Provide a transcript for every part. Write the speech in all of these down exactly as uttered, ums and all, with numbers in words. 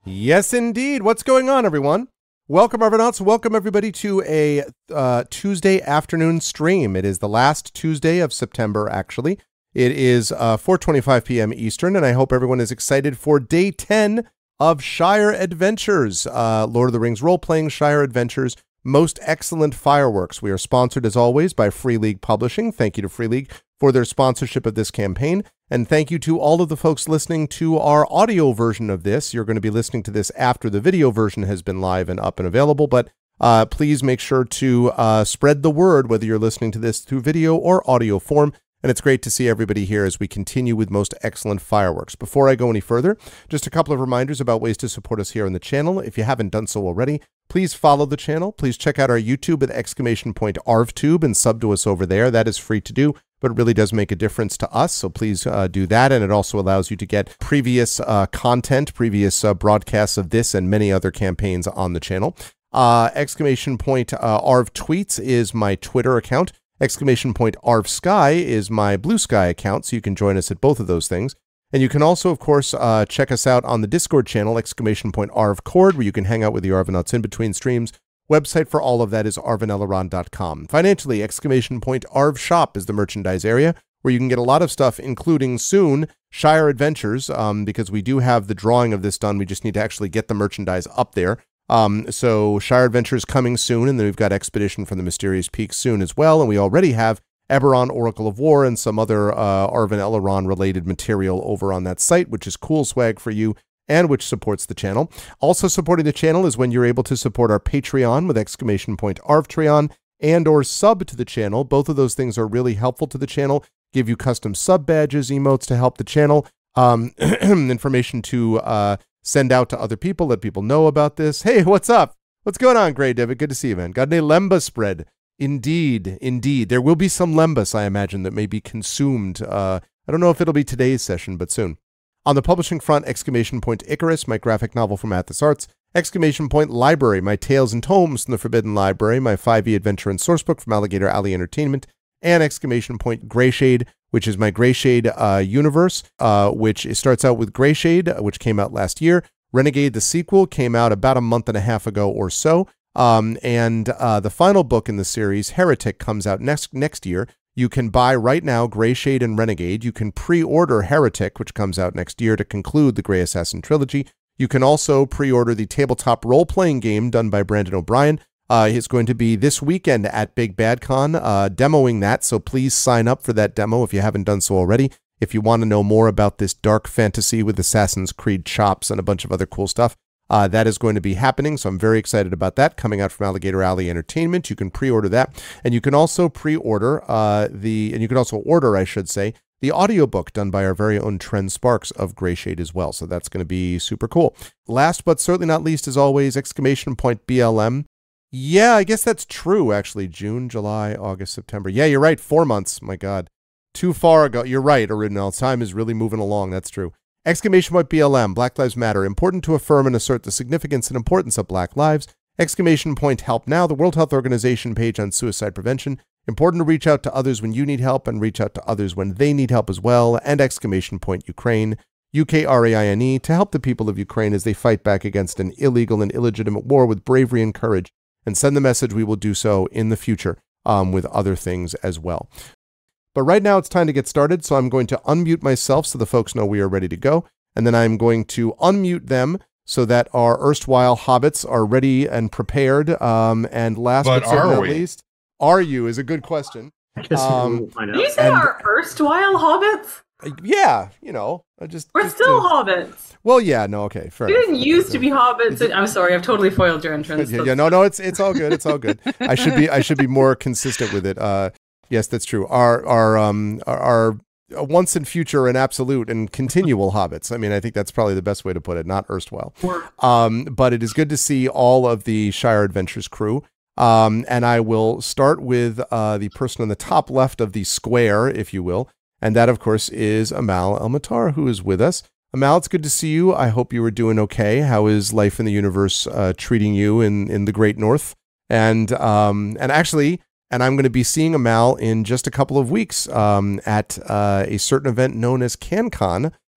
Yes, indeed. What's going on, everyone? Welcome, Arvanauts. Welcome, everybody, to a uh, Tuesday afternoon stream. It is the last Tuesday of September, actually. It is uh, four twenty-five p m Eastern, and I hope everyone is excited for day ten of Shire Adventures, uh, Lord of the Rings role-playing Shire Adventures, Most Excellent Fireworks. We are sponsored, as always, by Free League Publishing. Thank you to Free League for their sponsorship of this campaign. And thank you to all of the folks listening to our audio version of this. You're going to be listening to this after the video version has been live and up and available, but uh, please make sure to uh, spread the word, whether you're listening to this through video or audio form. And it's great to see everybody here as we continue with Most Excellent Fireworks. Before I go any further, just a couple of reminders about ways to support us here on the channel. If you haven't done so already, please follow the channel. Please check out our YouTube with exclamation point ArvTube and sub to us over there. That is free to do, but it really does make a difference to us. So please uh, do that. And it also allows you to get previous uh, content, previous uh, broadcasts of this and many other campaigns on the channel. Uh, exclamation point uh, Arv Tweets is my Twitter account. Exclamation point Arv Sky is my Blue Sky account, so you can join us at both of those things. And you can also, of course, uh, check us out on the Discord channel, exclamation point Arv Cord, where you can hang out with the Arvanauts in between streams. Website for all of that is arvanelaron dot com. Financially, exclamation point Arv Shop is the merchandise area, where you can get a lot of stuff, including soon Shire Adventures, um, because we do have the drawing of this done. We just need to actually get the merchandise up there. Um, so Shire Adventures coming soon, and then we've got Expedition from the Mysterious Peaks soon as well, and we already have Eberron, Oracle of War, and some other uh, Arvan Elrond related material over on that site, which is cool swag for you and which supports the channel. Also supporting the channel is when you're able to support our Patreon with exclamation point Arvtreon and or sub to the channel. Both of those things are really helpful to the channel, give you custom sub badges, emotes to help the channel, um, information to uh, send out to other people, let people know about this. Hey, what's up? What's going on, Grey David? Good to see you, man. Got any Lemba spread? Indeed, indeed. There will be some Lembas, I imagine, that may be consumed. Uh, I don't know if it'll be today's session, but soon. On the publishing front, exclamation point Icarus, my graphic novel from Athos Arts. Exclamation point Library, my Tales and Tomes from the Forbidden Library, my five e adventure and sourcebook from Alligator Alley Entertainment. And exclamation point Greyshade, which is my Greyshade uh, universe, uh, which starts out with Greyshade, which came out last year. Renegade, the sequel, came out about a month and a half ago or so. Um, and uh, the final book in the series, Heretic, comes out next next year. You can buy right now Greyshade and Renegade. You can pre-order Heretic, which comes out next year to conclude the Grey Assassin trilogy. You can also pre-order the tabletop role-playing game done by Brandon O'Brien. Uh, it's going to be this weekend at Big Bad Con, uh, demoing that, so please sign up for that demo if you haven't done so already. If you want to know more about this dark fantasy with Assassin's Creed chops and a bunch of other cool stuff, uh, that is going to be happening, so I'm very excited about that, coming out from Alligator Alley Entertainment. You can pre-order that, and you can also pre-order uh, the, and you can also order, I should say, the audiobook done by our very own Trent Sparks of Greyshade as well, so that's going to be super cool. Last but certainly not least, as always, exclamation point B L M. Yeah, I guess that's true, actually. June, July, August, September. Yeah, you're right. Four months. My God. Too far ago. You're right, Original. Time is really moving along. That's true. Exclamation point B L M. Black Lives Matter. Important to affirm and assert the significance and importance of black lives. Exclamation point Help Now. The World Health Organization page on suicide prevention. Important to reach out to others when you need help and reach out to others when they need help as well. And exclamation point Ukraine. U K R A I N E. To help the people of Ukraine as they fight back against an illegal and illegitimate war with bravery and courage. And send the message we will do so in the future um, with other things as well. But right now it's time to get started, so I'm going to unmute myself so the folks know we are ready to go. And then I'm going to unmute them so that our erstwhile hobbits are ready and prepared. Um, and last but, but certainly not least, are you is a good question. I guess um, we'll find out. Did you say and, our erstwhile hobbits? Yeah, you know, I just we're just, still uh, hobbits. Well, yeah, no, okay, fair. We enough. didn't used to be hobbits. And, I'm sorry, I've totally foiled your entrance. Yeah, yeah, no, no, it's it's all good, it's all good. I should be I should be more consistent with it. Uh, yes, that's true. Our our um our, our once and future and absolute and continual hobbits. I mean, I think that's probably the best way to put it. Not erstwhile. Um, but it is good to see all of the Shire Adventures crew. Um, and I will start with uh the person on the top left of the square, if you will. And that, of course, is Amal El-Matar, who is with us. Amal, it's good to see you. I hope you are doing okay. How is life in the universe uh, treating you in, in the Great North? And um, and actually, and I'm going to be seeing Amal in just a couple of weeks um, at uh, a certain event known as CanCon,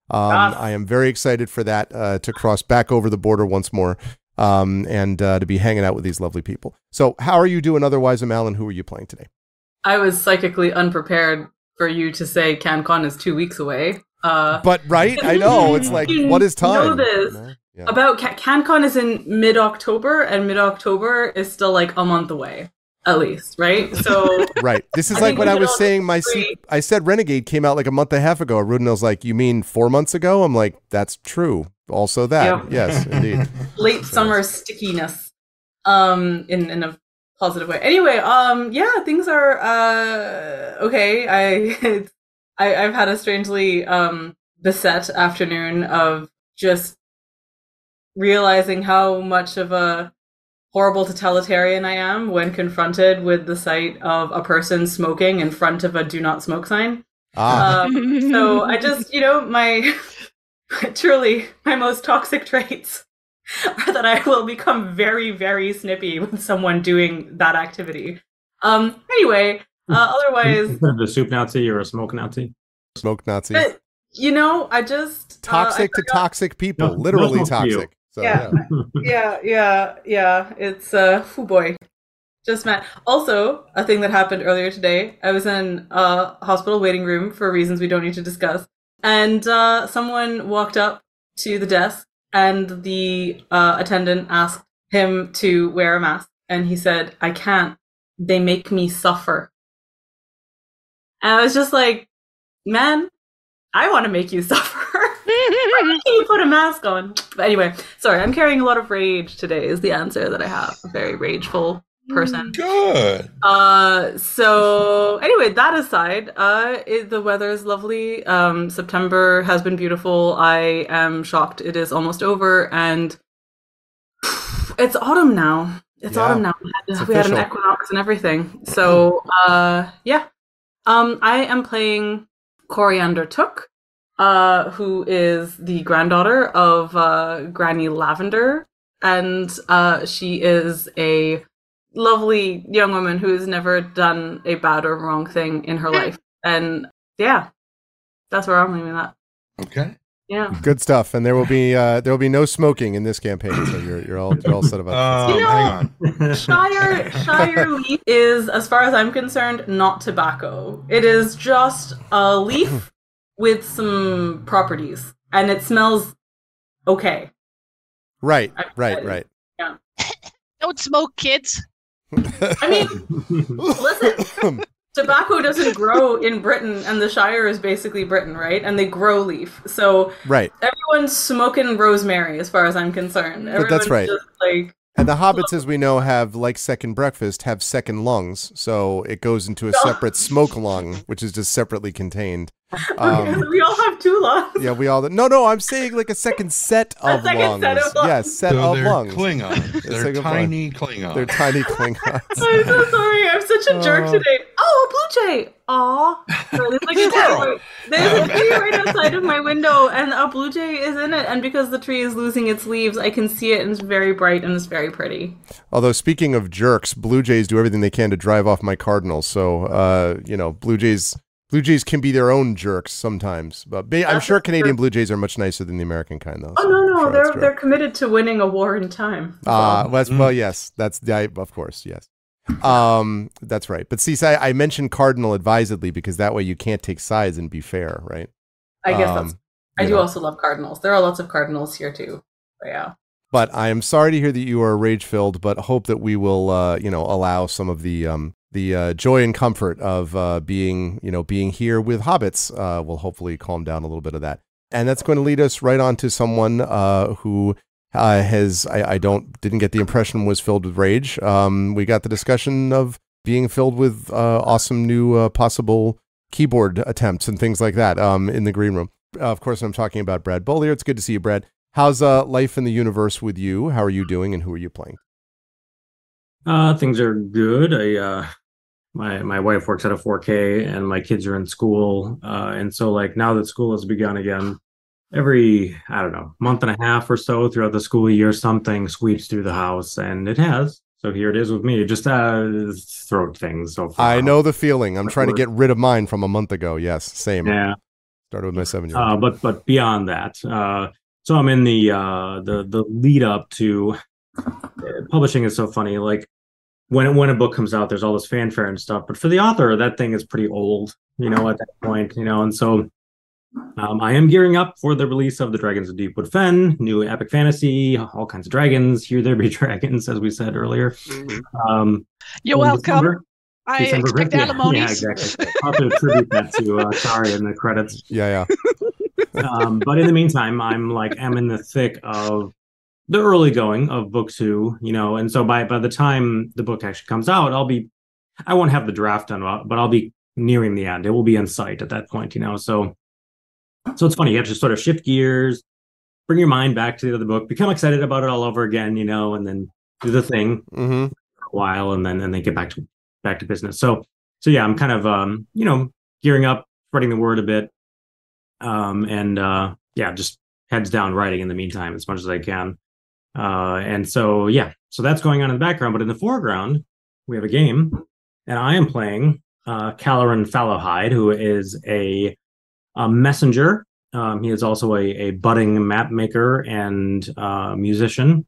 Um, Yes. I am very excited for that uh, to cross back over the border once more um, and uh, to be hanging out with these lovely people. So how are you doing otherwise, Amal, and who are you playing today? I was psychically unprepared for you to say CanCon is two weeks away. Uh, But, right? I know. It's like, you what is time? know this. You know? Yeah. About Ca- CanCon is in mid-October, and mid-October is still like a month away, at least, right? So Right. This is I like think when we I could was all saying my agree. se- I said Renegade came out like a month and a half ago. Rudinel's like, you mean four months ago? I'm like, that's true. Also that. Yeah. Yes, indeed. late summer stickiness, um, in in a positive way. Anyway, um, yeah, things are uh okay. I I I've had a strangely um beset afternoon of just realizing how much of a horrible totalitarian I am when confronted with the sight of a person smoking in front of a do not smoke sign. Ah, Um, so I just, you know, my truly my most toxic traits are that I will become very, very snippy with someone doing that activity. Um, anyway, uh, otherwise, Instead of a soup Nazi or a smoke Nazi. smoke Nazi. but, you know, I just uh, I Toxic to forgot- toxic people. No- no Literally smoke for you. toxic. So, Yeah. yeah. yeah, yeah, yeah. It's uh, oh boy, just mad. Also, a thing that happened earlier today. I was in a hospital waiting room for reasons we don't need to discuss, and uh, someone walked up to the desk, and the uh, attendant asked him to wear a mask, and he said, "I can't. They make me suffer." And I was just like, "Man, I want to make you suffer." Why can't you put a mask on? But anyway, sorry, I'm carrying a lot of rage today is the answer that I have. A very rageful person. Good. Uh, so anyway, that aside, uh, it, the weather is lovely. Um, September has been beautiful. I am shocked it is almost over, and it's autumn now. It's Yeah, autumn now. We had, it's we had an official. equinox and everything. So, uh, yeah. Um, I am playing Coriander Took, uh, who is the granddaughter of uh, Granny Lavender, and uh, she is a lovely young woman who has never done a bad or wrong thing in her life. And yeah, that's where I'm leaving that. Okay. Yeah. Good stuff. And there will be uh, there will be no smoking in this campaign. So you're you're all you're all set about that. Um, You know- hang on. Shire Shire leaf is, as far as I'm concerned, not tobacco. It is just a leaf with some properties, and it smells okay. Right, I'm right, excited. right. Don't smoke, kids. I mean, listen, tobacco doesn't grow in Britain, and the Shire is basically Britain, right? And they grow leaf, so right. everyone's smoking rosemary, as far as I'm concerned. But that's Everyone's right. Just like, And the hobbits, as we know, have, like second breakfast, have second lungs. So it goes into a separate smoke lung, which is just separately contained. okay, Um, so we all have two lungs. yeah, we all. No, no, I'm saying like a second set A of second lungs. set of lungs. Yes, set So of they're lungs. Klingons. They're Second tiny Klingons. They're tiny Klingons. I'm so sorry. I'm such a jerk Oh. today. Oh, a blue jay. Aw. There's like a tree Squirrel. right, there's a tree right outside of my window, and a blue jay is in it. And because the tree is losing its leaves, I can see it, and it's very bright and it's very pretty. Although speaking of jerks, Blue Jays do everything they can to drive off my Cardinals. So uh, you know, Blue Jays. Blue Jays can be their own jerks sometimes, but ba- I'm That's sure true. Canadian Blue Jays are much nicer than the American kind, though. Oh so no, I'm no, sure that's they're true. they're committed to winning a war in time. That's Uh, all. well, that's, well, yes, that's the, I- of course, yes. Um, that's right. But see, I, I mentioned Cardinal advisedly because that way you can't take sides and be fair, right? I guess um, that's. I you do know. also love cardinals. There are lots of cardinals here too. But yeah. But I am sorry to hear that you are rage filled, but hope that we will, uh, you know, allow some of the um, the uh, joy and comfort of uh, being, you know, being here with hobbits uh, will hopefully calm down a little bit of that. And that's going to lead us right on to someone uh, who uh, has, I, I don't, didn't get the impression was filled with rage. Um, we got the discussion of being filled with uh, awesome new uh, possible keyboard attempts and things like that um, in the green room. Uh, of course, I'm talking about Brad Bollier. It's good to see you, Brad. How's uh, life in the universe with you? How are you doing, and who are you playing? Uh, things are good. I uh, my my wife works at a four K, and my kids are in school. Uh, and so like now that school has begun again, every I don't know month and a half or so throughout the school year, something sweeps through the house, and it has. So here it is with me. Just uh, throat things. So far. I know the feeling. I'm trying to get rid of mine from a month ago. Yes, same. Yeah. Started with my seven-year-old. Uh, but but beyond that, uh, so I'm in the uh, the the lead up to uh, publishing is so funny. Like when when a book comes out, there's all this fanfare and stuff. But for the author, that thing is pretty old, you know, at that point, you know. And so um, I am gearing up for the release of the Dragons of Deepwood Fen, new epic fantasy, all kinds of dragons. Here there be dragons, as we said earlier. Um, You're in welcome. December- I December expect yeah, alimonies. Yeah, exactly. I'll have to attribute that to uh, sorry in the credits. Yeah, yeah. Um, but in the meantime, I'm like I'm in the thick of the early going of book two, you know, and so by by the time the book actually comes out, I'll be I won't have the draft done, but I'll be nearing the end. It will be in sight at that point, you know. So so it's funny, you have to sort of shift gears, bring your mind back to the other book, become excited about it all over again, you know, and then do the thing Mm-hmm. for a while, and then and then get back to back to business. So so yeah, I'm kind of um, you know, gearing up, spreading the word a bit. Um, and uh, yeah, just heads down writing in the meantime as much as I can. Uh, and so yeah, so that's going on in the background. But in the foreground, we have a game, and I am playing uh, Caloran Fallowhide, who is a, a messenger. Um, he is also a, a budding map maker and uh, musician,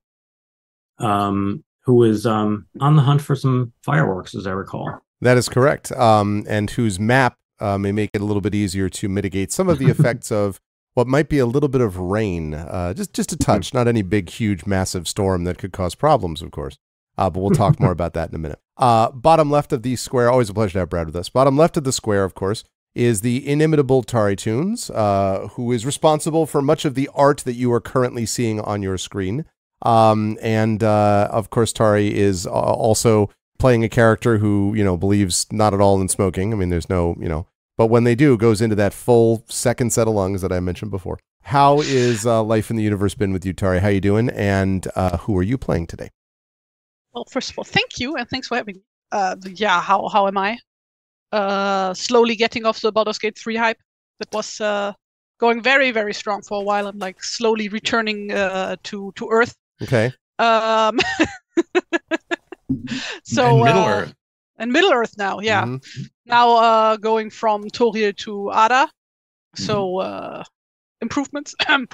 um, who is um, on the hunt for some fireworks, as I recall. That is correct. Um, and whose map uh, may make it a little bit easier to mitigate some of the effects of what might be a little bit of rain, uh, just just a touch, not any big, huge, massive storm that could cause problems, of course. Uh, but we'll talk more about that in a minute. Uh, bottom left of the square, always a pleasure to have Brad with us. Bottom left of the square, of course, is the inimitable Tari Toons, uh, who is responsible for much of the art that you are currently seeing on your screen. Um, and uh, of course, Tari is uh, also playing a character who, you know, believes not at all in smoking. I mean, there's no, you know, but when they do, goes into that full second set of lungs that I mentioned before. How is uh, life in the universe been with you, Tari? How you doing? And uh, who are you playing today? Well, first of all, thank you, and thanks for having me. Uh, yeah, how how am I? Uh, slowly getting off the Baldur's Gate three hype. That was uh, going very, very strong for a while. I'm like slowly returning uh, to to Earth. Okay. Um, so And Middle uh, Earth. and Middle Earth now, yeah. Mhm. Now uh, going from Torir to Ada, so uh, improvements. um,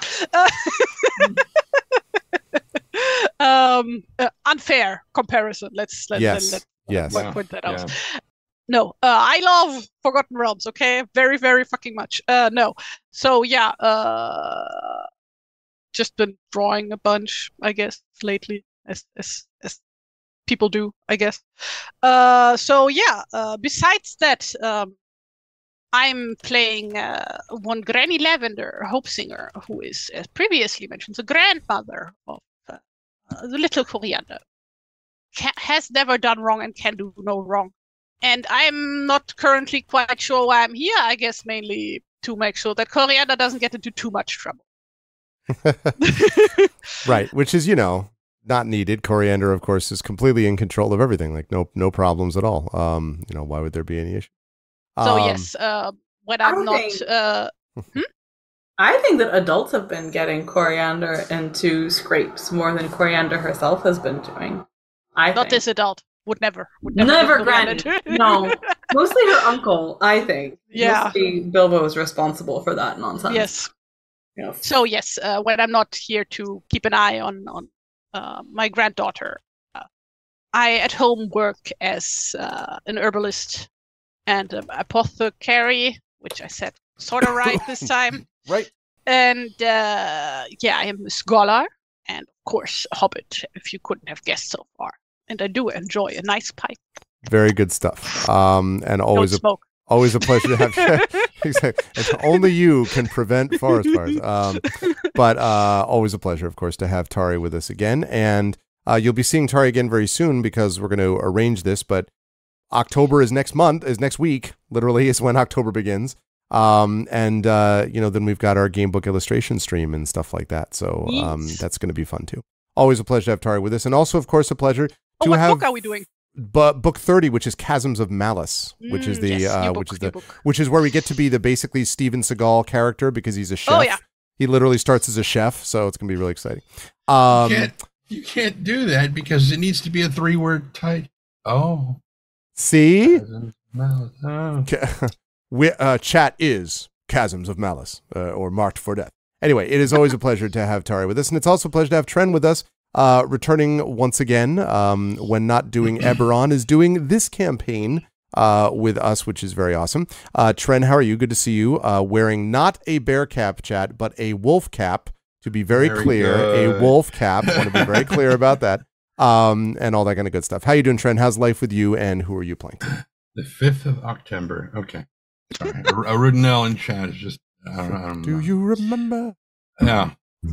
uh, unfair comparison. Let's let, Yes. let, Yes. let Yeah, point that out. yeah. No, uh, I love Forgotten Realms. Okay, very, very fucking much. Uh, no, so yeah, uh, just been drawing a bunch, I guess, lately, as as as people do, I guess. Uh, so yeah. Uh, besides that, um, I'm playing uh, one Granny Lavender, Hope Singer, who is, as previously mentioned, the grandmother of uh, uh, the little Coriander. Ca- has never done wrong and can do no wrong. And I'm not currently quite sure why I'm here. I guess mainly to make sure that Coriander doesn't get into too much trouble. Right, which is, you know, not needed. Coriander, of course, is completely in control of everything. Like no no problems at all. Um, you know, why would there be any issue? So Um, yes, uh, when I I'm not, think- uh, I think that adults have been getting Coriander into scrapes more than Coriander herself has been doing. I not think. this adult would never, would never, Never get Granny. Coriander. No. Mostly her uncle, I think. Yeah. Mostly Bilbo is responsible for that nonsense. Yes. Yeah. So yes, uh, when I'm not here to keep an eye on on uh, my granddaughter, uh, I at home work as uh, an herbalist and an apothecary, which I said sort of right this time. Right. And uh, yeah, I am a scholar and of course a hobbit, if you couldn't have guessed so far. And I do enjoy a nice pipe. Very good stuff. Um, and always Don't a smoke. always a pleasure to have you. Exactly. And only you can prevent forest fires. Um, but uh, always a pleasure, of course, to have Tari with us again. And uh, you'll be seeing Tari again very soon because we're going to arrange this. But October is next month, is next week. Literally, is when October begins. Um, and uh, you know, then we've got our game book illustration stream and stuff like that. So um, Yes. that's going to be fun too. Always a pleasure to have Tari with us, and also, of course, a pleasure Oh, to what have book are we doing? bu- book thirty, which is Chasms of Malice, which is Mm, the yes, uh, new which book, is new the book. which is where we get to be the basically Steven Seagal character because he's a chef. Oh, yeah. He literally starts as a chef, so it's gonna be really exciting. Um, you, can't, you can't do that because it needs to be a three-word title. Oh. see, Oh. we, uh, chat is chasms of malice uh, or marked for death. Anyway, it is always a pleasure to have Tari with us, and it's also a pleasure to have Tren with us, uh, returning once again, um, when not doing Eberron, is doing this campaign uh, with us, which is very awesome. Uh, Tren, how are you? Good to see you. Uh, wearing not a bear cap, chat, but a wolf cap, to be very, very clear. Good. A wolf cap. I want to be very clear about that. Um, and all that kind of good stuff. How you doing, Tren? How's life with you, and who are you playing? The fifth of October. Okay. Sorry. a, a Rudnell in chat is just, I don't, I don't Do know. you remember? Yeah.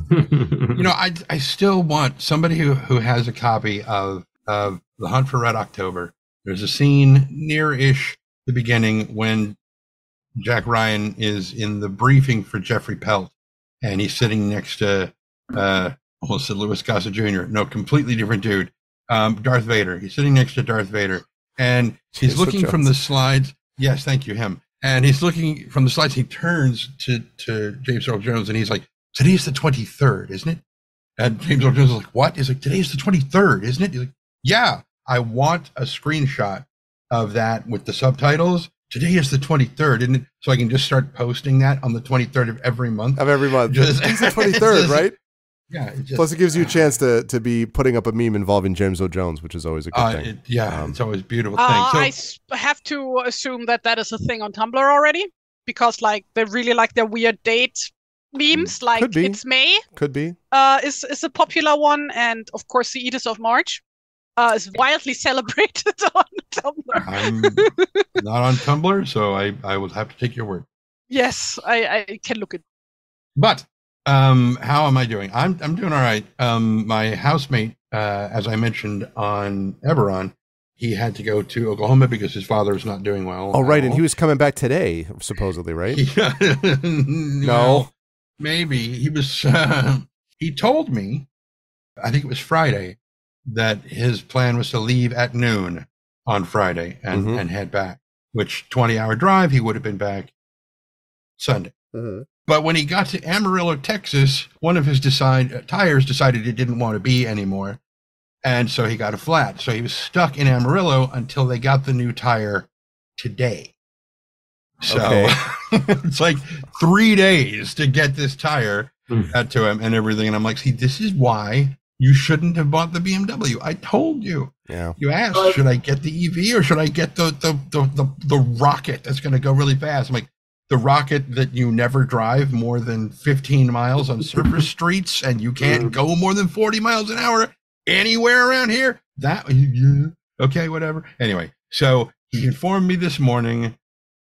You know, I I still want somebody who, who has a copy of, of The Hunt for Red October. There's a scene near-ish the beginning when Jack Ryan is in the briefing for Jeffrey Pelt, and he's sitting next to, uh, almost said Louis Gossett Junior No, completely different dude. Um, Darth Vader. He's sitting next to Darth Vader, and he's James looking Jones. from the slides. Yes, thank you, him. And he's looking from the slides. He turns to, to James Earl Jones, and he's like, today's the twenty-third, isn't it? And James Earl Jones is like, what? He's like, today's the twenty-third, isn't it? He's like, yeah, I want a screenshot of that with the subtitles. Today is the twenty-third, isn't it? So I can just start posting that on the twenty-third of every month. Of every month. Just- It's the twenty-third, just- right? Yeah. It just, Plus, it gives you a chance to to be putting up a meme involving James Earl Jones, which is always a good uh, thing. it, yeah, Um, it's always a beautiful Uh, thing. So, I s- have to assume that that is a thing on Tumblr already, because like they really like their weird date memes. Like Could be. It's May Could be. uh, is is a popular one, and of course the Edith of March uh, is wildly celebrated on Tumblr. I'm not on Tumblr, so I, I will have to take your word. Yes, I, I can look at. But um, how am I doing? I'm I'm doing all right. Um, my housemate, uh, as I mentioned on Eberron, he had to go to Oklahoma because his father is not doing well. Oh, right. And he was coming back today, supposedly, right? Yeah. No. Well, maybe he was. Uh, he told me, I think it was Friday, that his plan was to leave at noon on Friday and, Mhm. and head back. Which twenty hour drive, he would have been back Sunday. Mhm. But when he got to Amarillo, Texas, one of his decide, uh, tires decided it didn't want to be anymore. And so he got a flat. So he was stuck in Amarillo until they got the new tire today. So Okay. it's like three days to get this tire Mm. uh, to him and everything. And I'm like, see, this is why you shouldn't have bought the B M W. I told you. Yeah. You asked, Well- should I get the E V or should I get the the the the, the rocket that's going to go really fast? I'm like, the rocket that you never drive more than fifteen miles on surface streets and you can't go more than forty miles an hour anywhere around here. That yeah, okay, whatever. Anyway, so he informed me this morning,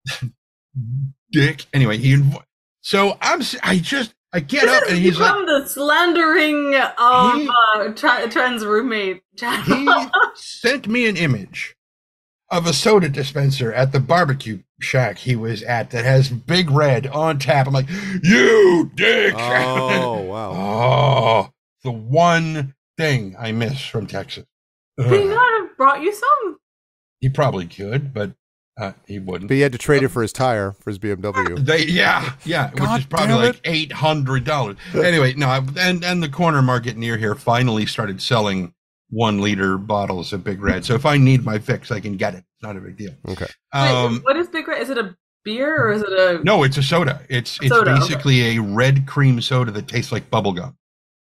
Dick. Anyway, he invo- so I'm s- I just I get up and he's like, become the slandering of He- uh, Tra- Tren's roommate. he sent me an image of a soda dispenser at the barbecue shack he was at that has Big Red on tap. I'm like, you dick. Oh, wow. Oh, the one thing I miss from Texas. Could he Ugh. not have brought you some? He probably could, but uh, he wouldn't. But he had to trade it for his tire, for his B M W. They, yeah, yeah, which God is probably damn like eight hundred dollars. Anyway, no, I- and and the corner market near here finally started selling one liter bottles of Big Red. So if I need my fix, I can get it. It's not a big deal. Okay. Um, Wait, what is Big Red? Is it a beer or is it a? no, it's a soda. It's it's Soda, okay. basically a red cream soda that tastes like bubble gum.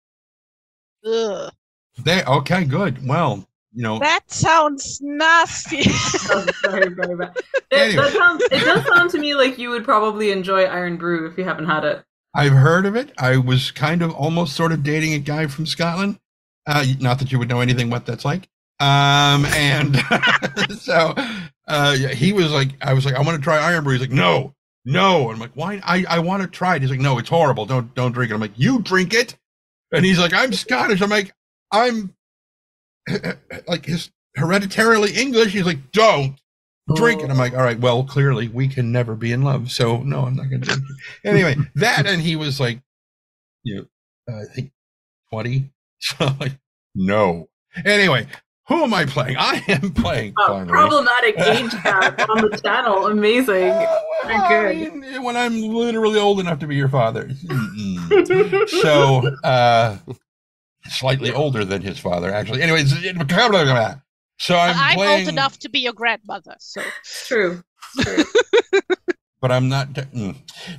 Ugh. They okay, good. Well, you know, That sounds nasty. Oh, very, very bad. It, Anyway. that sounds, it does sound to me like you would probably enjoy Iron Brew if you haven't had it. I've heard of it. I was kind of almost sort of dating a guy from Scotland. Uh, not that you would know anything what that's like. Um, and so uh, yeah, he was like, I was like, I want to try Iron Brew. He's like, no, no. And I'm like, why? I, I want to try it. He's like, no, it's horrible. Don't don't drink it. I'm like, you drink it. And he's like, I'm Scottish. I'm like, I'm like his hereditarily English. He's like, don't drink it. I'm like, all right, well, clearly we can never be in love. So no, I'm not going to drink it. Anyway, that, and he was like, you know, uh, I think twenty. So I'm like, no. Anyway, who am I playing? I am playing Uh, finally. problematic age gap on the channel. Amazing. Uh, Very well, I good. mean, when I'm literally old enough to be your father. Mm-mm. So, uh, slightly older than his father, actually. Anyways, so I'm I'm playing. old enough to be your grandmother, so True. True. but I'm not. Mm.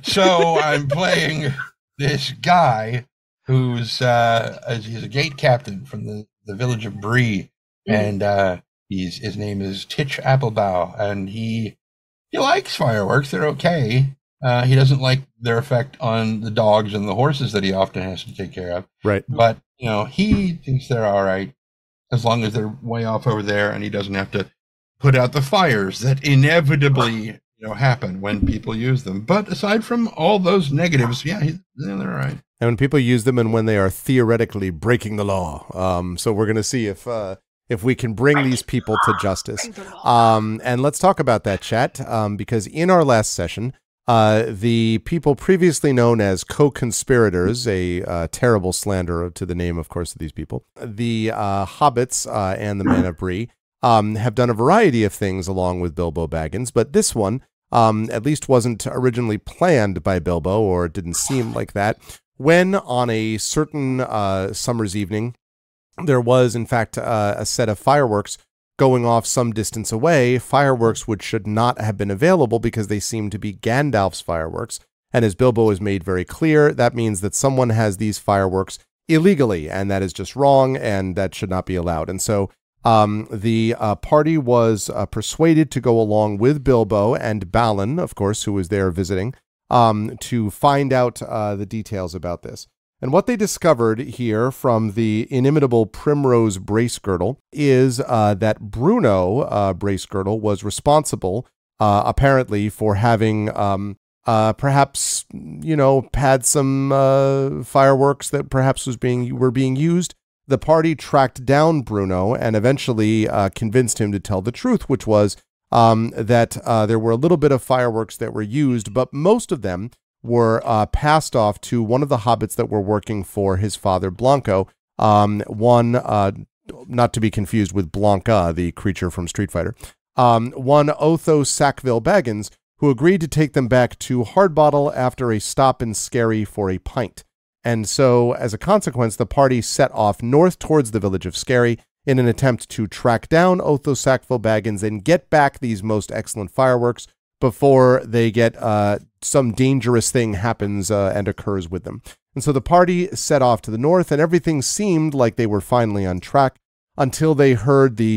So I'm playing this guy who's uh, he's a gate captain from the, the village of Bree, mm. and uh, he's his name is Titch Applebow, and he he likes fireworks. They're okay. Uh, he doesn't like their effect on the dogs and the horses that he often has to take care of. Right. But, you know, he thinks they're all right as long as they're way off over there and he doesn't have to put out the fires that inevitably, you know, happen when people use them. But aside from all those negatives, yeah, he, yeah they're all right. And when people use them and when they are theoretically breaking the law. Um, so we're going to see if... Uh, if we can bring these people to justice. Um, and let's talk about that, chat, um, because in our last session, uh, the people previously known as co-conspirators, a uh, terrible slander to the name, of course, of these people, the uh, hobbits uh, and the Men of Bree, um, have done a variety of things along with Bilbo Baggins, but this one um, at least wasn't originally planned by Bilbo, or it didn't seem like that, when on a certain uh, summer's evening, there was, in fact, uh, a set of fireworks going off some distance away, fireworks which should not have been available because they seem to be Gandalf's fireworks. And as Bilbo has made very clear, that means that someone has these fireworks illegally, and that is just wrong, and that should not be allowed. And so um, the uh, party was uh, persuaded to go along with Bilbo and Balin, of course, who was there visiting, um, to find out uh, the details about this. And what they discovered here from the inimitable Primrose Bracegirdle is uh, that Bruno uh, Bracegirdle was responsible, uh, apparently, for having um, uh, perhaps, you know, had some uh, fireworks that perhaps was being were being used. The party tracked down Bruno and eventually uh, convinced him to tell the truth, which was um, that uh, there were a little bit of fireworks that were used, but most of them were uh, passed off to one of the hobbits that were working for his father, Blanco, um, one, uh, not to be confused with Blanca, the creature from Street Fighter, um, one Otho Sackville Baggins, who agreed to take them back to Hardbottle after a stop in Skerry for a pint. And so, as a consequence, the party set off north towards the village of Skerry in an attempt to track down Otho Sackville Baggins and get back these most excellent fireworks before they get uh, some dangerous thing happens uh, and occurs with them. And so the party set off to the north, and everything seemed like they were finally on track until they heard the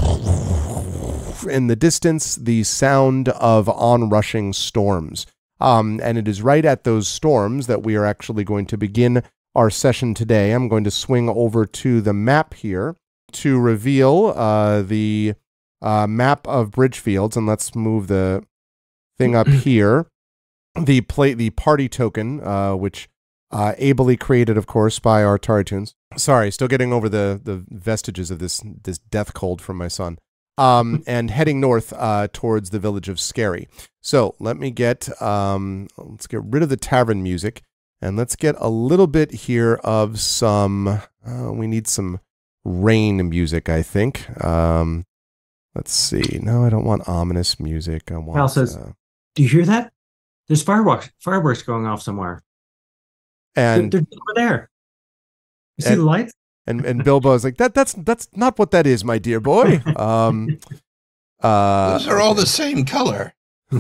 in the distance, the sound of onrushing storms. Um, and it is right at those storms that we are actually going to begin our session today. I'm going to swing over to the map here to reveal uh, the uh, map of Bridgefields, and let's move the thing up here, the play, the party token, uh, which uh, ably created, of course, by our Taritunes. Sorry, still getting over the the vestiges of this this death cold from my son. Um, and heading north uh, towards the village of Skerry. So let me get um, let's get rid of the tavern music, and let's get a little bit here of some. Uh, we need some rain music, I think. Um, let's see. No, I don't want ominous music. I want. Cal says, uh, do you hear that? There's fireworks, fireworks going off somewhere. And they're, they're over there. You see and, the lights? And and Bilbo's like, that that's that's not what that is, my dear boy. Um, uh, Those are all the same color.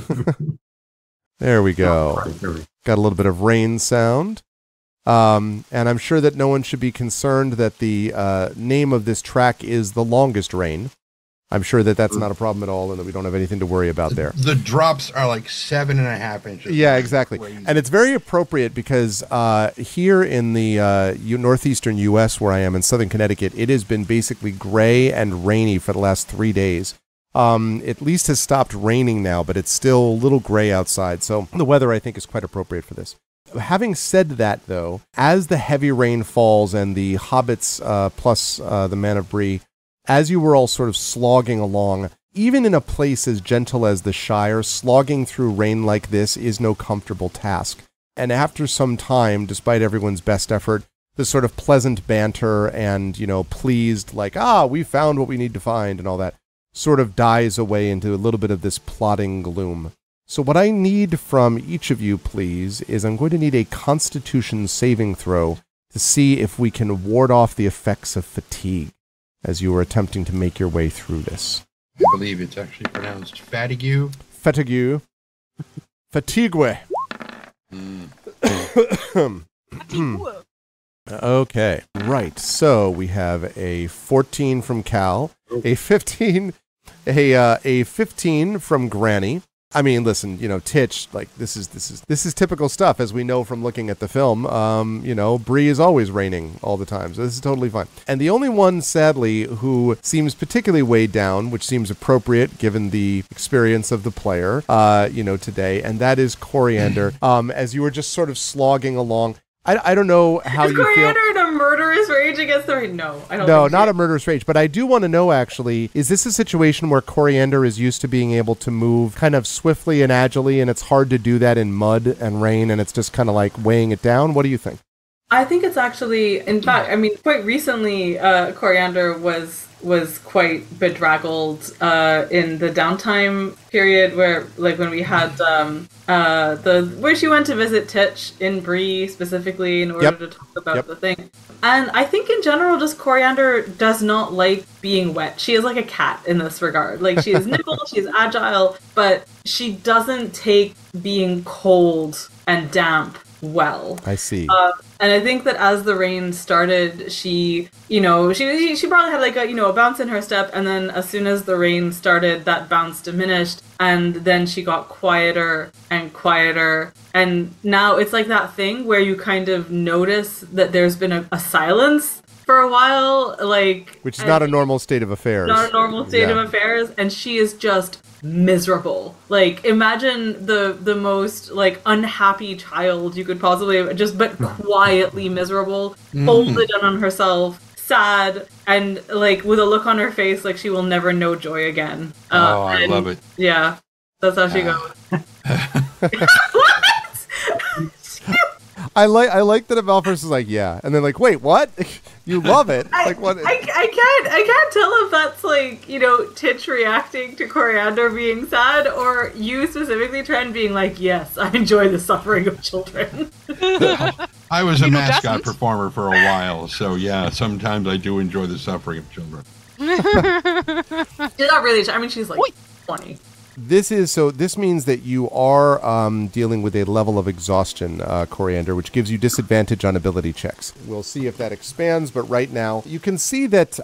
There we go. Got a little bit of rain sound. Um, and I'm sure that no one should be concerned that the uh, name of this track is The Longest Rain. I'm sure that that's not a problem at all and that we don't have anything to worry about there. The drops are like seven and a half inches. Yeah, exactly. Crazy. And it's very appropriate because uh, here in the uh, northeastern U S where I am in southern Connecticut, it has been basically gray and rainy for the last three days. Um, at least has stopped raining now, but it's still a little gray outside. So the weather, I think, is quite appropriate for this. Having said that, though, as the heavy rain falls and the hobbits uh, plus uh, the Man of Bree, as you were all sort of slogging along, even in a place as gentle as the Shire, slogging through rain like this is no comfortable task. And after some time, despite everyone's best effort, the sort of pleasant banter and, you know, pleased, like, ah, we found what we need to find and all that, sort of dies away into a little bit of this plodding gloom. So what I need from each of you, please, is I'm going to need a Constitution saving throw to see if we can ward off the effects of fatigue as you are attempting to make your way through this. I believe it's actually pronounced fatigue. Fatigue. Fatigue. Okay, right. So we have a fourteen from Cal, a fifteen, a uh, a fifteen from Granny. I mean, listen, you know, Titch, like this is this is this is typical stuff, as we know from looking at the film. Um, you know, Bree is always raining all the time, so this is totally fine. And the only one, sadly, who seems particularly weighed down, which seems appropriate given the experience of the player, uh, you know, today, and that is Coriander. Um, as you were just sort of slogging along. I, I don't know how is you feel. Is Coriander in a murderous rage against the rain? No, I don't No, think not so. a murderous rage. But I do want to know, actually, is this a situation where Coriander is used to being able to move kind of swiftly and agilely, and it's hard to do that in mud and rain, and it's just kind of like weighing it down? What do you think? I think it's actually, in fact, I mean, quite recently, uh, Coriander was was quite bedraggled uh, in the downtime period where, like, when we had um, uh, the where she went to visit Titch in Bree specifically in order Yep. to talk about Yep. the thing. And I think in general, just Coriander does not like being wet. She is like a cat in this regard. Like, she is nimble, she is agile, but she doesn't take being cold and damp well. I see. Uh, and I think that as the rain started, she, you know, she she probably had like a, you know, a bounce in her step, and then as soon as the rain started, that bounce diminished, and then she got quieter and quieter. And now it's like that thing where you kind of notice that there's been a, a silence for a while, like... Which is not a and- normal state of affairs. not a normal state Yeah. of affairs, and she is just miserable. Like, imagine the the most like unhappy child you could possibly just but quietly miserable, folded in on herself, sad, and like with a look on her face like she will never know joy again. Oh, I and, love it. Yeah, that's how she Ah. goes. What? I like I like that Amalphus is like, yeah. And then like, wait, what? You love it. I, Like what? I, I can't I can't tell if that's like, you know, Titch reacting to Coriander being sad, or you specifically, Trent, being like, yes, I enjoy the suffering of children. I was a You know, mascot doesn't. performer for a while, so yeah, sometimes I do enjoy the suffering of children. She's not really, I mean, she's like Oi. twenty. This is so. This means that you are um, dealing with a level of exhaustion, uh, Coriander, which gives you disadvantage on ability checks. We'll see if that expands, but right now you can see that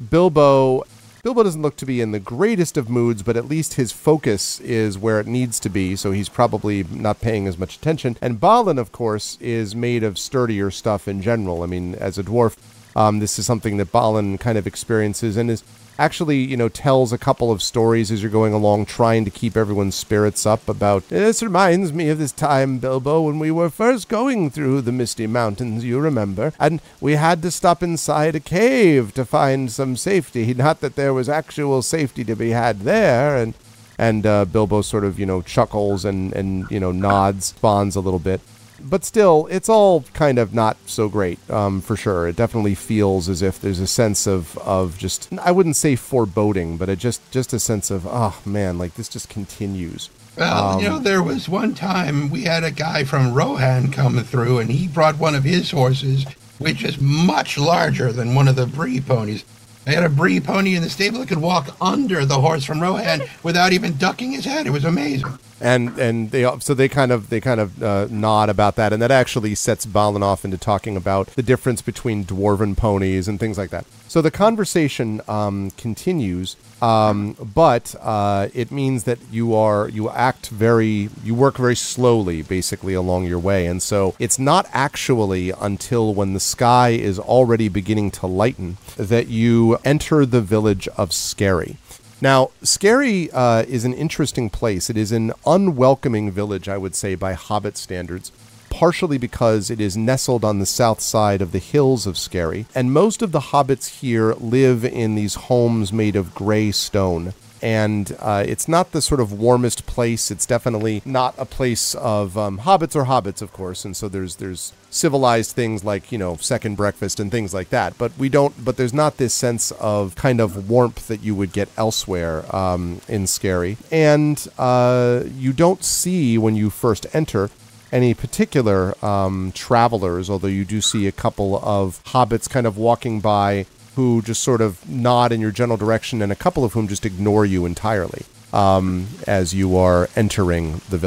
Bilbo. Bilbo doesn't look to be in the greatest of moods, but at least his focus is where it needs to be, so he's probably not paying as much attention. And Balin, of course, is made of sturdier stuff in general. I mean, as a dwarf, um, this is something that Balin kind of experiences and is actually, you know, tells a couple of stories as you're going along, trying to keep everyone's spirits up about, this reminds me of this time, Bilbo, when we were first going through the Misty Mountains, you remember, and we had to stop inside a cave to find some safety. Not that there was actual safety to be had there, and and uh, Bilbo sort of, you know, chuckles and, and, you know, nods, bonds a little bit. But still, it's all kind of not so great, um, for sure. It definitely feels as if there's a sense of, of just, I wouldn't say foreboding, but it just, just a sense of, oh, man, like this just continues. Well, you Um, know, there was one time we had a guy from Rohan coming through, and he brought one of his horses, which is much larger than one of the Bree ponies. They had a Bree pony in the stable that could walk under the horse from Rohan without even ducking his head. It was amazing. And and they so they kind of they kind of uh, nod about that, and that actually sets Balin off into talking about the difference between dwarven ponies and things like that. So the conversation um, continues, um, but uh, it means that you are you act very you work very slowly, basically along your way, and so it's not actually until when the sky is already beginning to lighten that you enter the village of Scary. Now, Scary uh, is an interesting place. It is an unwelcoming village, I would say, by Hobbit standards, partially because it is nestled on the south side of the hills of Scary, and most of the hobbits here live in these homes made of gray stone. And uh, it's not the sort of warmest place. It's definitely not a place of um, hobbits or hobbits, of course. And so there's there's civilized things like, you know, second breakfast and things like that. But we don't. But there's not this sense of kind of warmth that you would get elsewhere um, in Scary. And uh, you don't see when you first enter any particular um, travelers, although you do see a couple of hobbits kind of walking by who just sort of nod in your general direction, and a couple of whom just ignore you entirely um, as you are entering the village.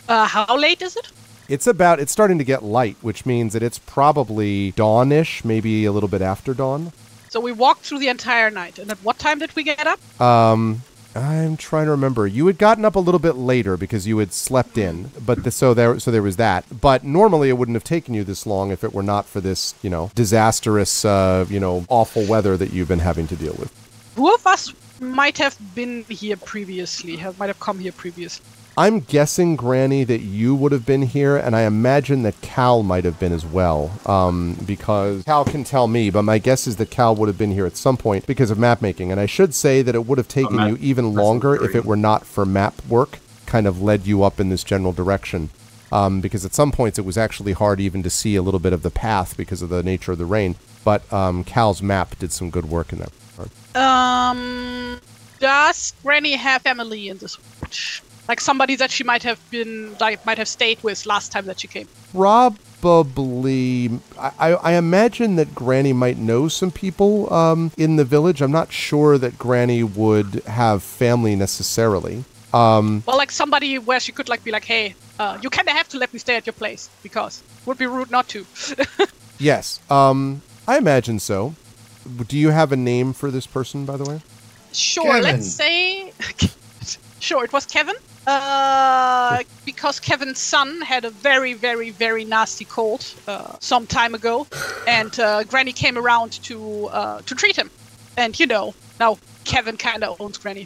Uh, how late is it? It's about, it's starting to get light, which means that it's probably dawn-ish, maybe a little bit after dawn. So we walked through the entire night. And at what time did we get up? Um, I'm trying to remember. You had gotten up a little bit later because you had slept in, but the, so there, so there was that. But normally it wouldn't have taken you this long if it were not for this, you know, disastrous, uh, you know, awful weather that you've been having to deal with. Who of us might have been here previously? Have might have come here previously? I'm guessing, Granny, that you would have been here, and I imagine that Cal might have been as well, um, because Cal can tell me, but my guess is that Cal would have been here at some point because of map making. And I should say that it would have taken Oh, you even longer if it were not for map work, kind of led you up in this general direction. Um, because at some points it was actually hard even to see a little bit of the path because of the nature of the rain. But um, Cal's map did some good work in that regard. Um, does Granny have family in this village? Like somebody that she might have been, like, might have stayed with last time that she came? Probably. I, I, I imagine that Granny might know some people um, in the village. I'm not sure that Granny would have family necessarily. Um, Well, like somebody where she could like be like, hey, uh, you kind of have to let me stay at your place because it would be rude not to. yes. Um, I imagine so. Do you have a name for this person, by the way? Sure, Kevin. let's say... Sure, it was Kevin. Uh, because Kevin's son had a very, very, very nasty cold uh, some time ago, and uh, Granny came around to uh, to treat him. And you know, now Kevin kind of owns Granny.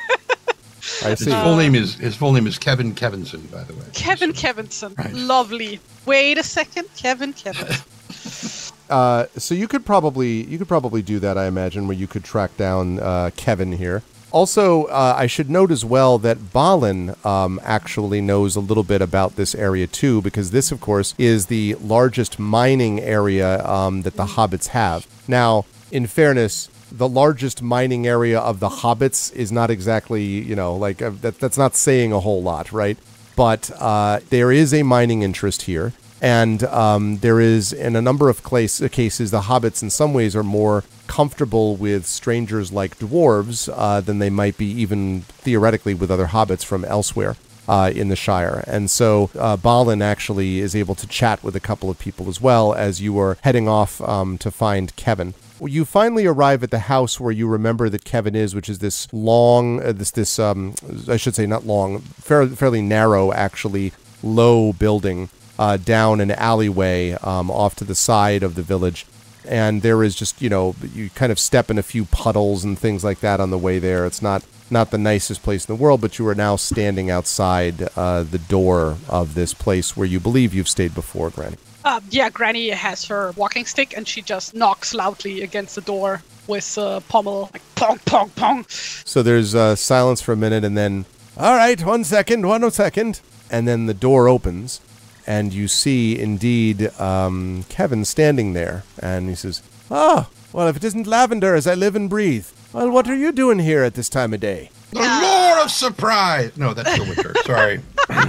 I His see. full name is his full name is Kevin Kevinson, by the way. Kevin Kevinson, Right. lovely. Wait a second, Kevin Kevinson. Uh, so you could probably you could probably do that, I imagine, where you could track down uh, Kevin here. Also, uh, I should note as well that Balin um, actually knows a little bit about this area too, because this, of course, is the largest mining area um, that the hobbits have. Now, in fairness, the largest mining area of the hobbits is not exactly, you know, like uh, that, that's not saying a whole lot, right? But uh, there is a mining interest here. And um, there is, in a number of case, cases, the hobbits in some ways are more comfortable with strangers like dwarves uh, than they might be even theoretically with other hobbits from elsewhere uh, in the Shire. And so uh, Balin actually is able to chat with a couple of people as well as you are heading off um, to find Kevin. You finally arrive at the house where you remember that Kevin is, which is this long, uh, this, this um, I should say not long, fairly, fairly narrow, actually, low building. Uh, down an alleyway um, off to the side of the village. And there is just, you know, you kind of step in a few puddles and things like that on the way there. It's not, not the nicest place in the world, but you are now standing outside uh, the door of this place where you believe you've stayed before, Granny. Uh, yeah, Granny has her walking stick and she just knocks loudly against the door with a uh, pommel, like pong, pong, pong. So there's uh, silence for a minute and then, all right, one second, one second. And then the door opens. And you see, indeed, um, Kevin standing there. And he says, ah, well, if it isn't Lavender as I live and breathe, well, what are you doing here at this time of day? The lure of surprise. No, that's the Witcher. Sorry.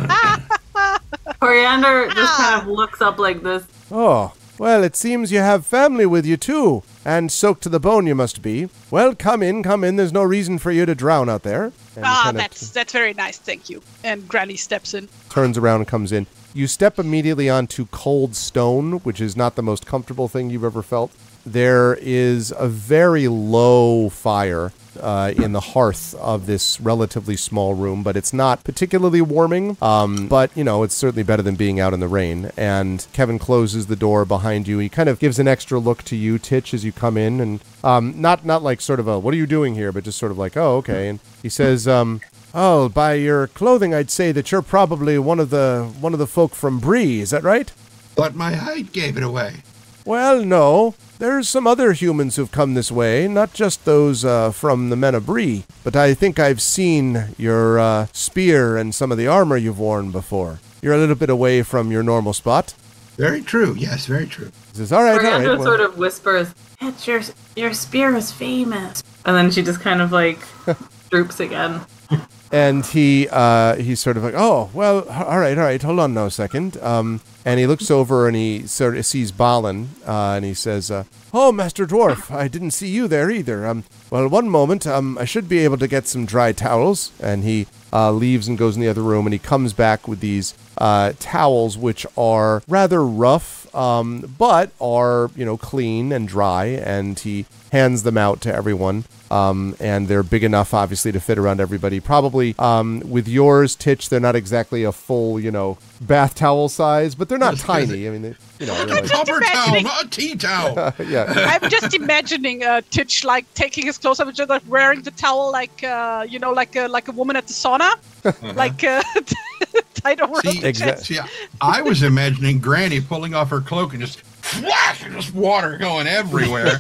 Coriander just kind of looks up like this. Oh, well, it seems you have family with you, too. And soaked to the bone you must be. Well, come in, come in. There's no reason for you to drown out there. And Ah, kind of that's that's very nice, thank you. And Granny steps in. turns around and comes in. You step immediately onto cold stone, which is not the most comfortable thing you've ever felt. There is a very low fire uh, in the hearth of this relatively small room, but it's not particularly warming. Um, but, you know, it's certainly better than being out in the rain. And Kevin closes the door behind you. He kind of gives an extra look to you, Titch, as you come in. And um, not, not like sort of a, what are you doing here? But just sort of like, oh, okay. And he says, um... oh, by your clothing, I'd say that you're probably one of the one of the folk from Bree. Is that right? But my height gave it away. Well, no. There's some other humans who've come this way, not just those uh, from the men of Bree. But I think I've seen your uh, spear and some of the armor you've worn before. You're a little bit away from your normal spot. Very true. Yes, very true. He says, all right, all Coriander right. well." sort of whispers, "It's your your spear is famous," and then she just kind of like droops again. And he uh, he's sort of like, oh, well, all right, all right, hold on now a second. Um, and he looks over and he sort of sees Balin, uh, and he says, uh, oh, Master Dwarf, I didn't see you there either. Um, well, one moment, um, I should be able to get some dry towels. And he uh, leaves and goes in the other room, and he comes back with these uh, towels, which are rather rough, um, but are, you know, clean and dry, and he hands them out to everyone. Um, and they're big enough, obviously, to fit around everybody. Probably um, with yours, Titch, they're not exactly a full, you know, bath towel size, but they're not tiny. I mean, they, you know, they're I'm like, just Rubber towel, imagining- not a tea towel. yeah. I'm just imagining uh, Titch like taking his clothes off and just like wearing the towel like uh, you know like a, like a woman at the sauna, like uh, tied over See, her Exact- chest. See, I was imagining Granny pulling off her cloak and just flash, and just water going everywhere.